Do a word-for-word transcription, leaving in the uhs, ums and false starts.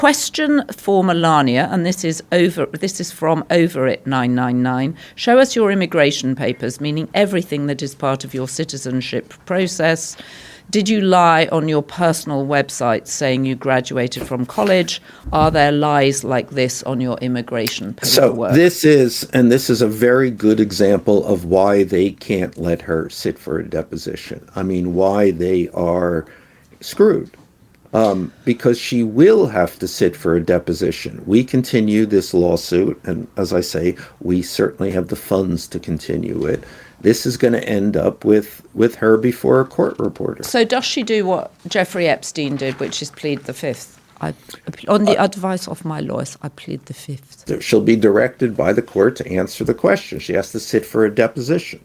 Question for Melania, and this is over. This is from Over It nine nine nine. Show us your immigration papers, meaning everything that is part of your citizenship process. Did you lie on your personal website saying you graduated from college? Are there lies like this on your immigration paperwork? So this is, and this is a very good example of why they can't let her sit for a deposition. I mean, why they are screwed. Um, because she will have to sit for a deposition. We continue this lawsuit, and as I say, we certainly have the funds to continue it. This is going to end up with, with her before a court reporter. So does she do what Jeffrey Epstein did, which is plead the fifth? I, on the uh, advice of my lawyers, I plead the fifth. She'll be directed by the court to answer the question. She has to sit for a deposition.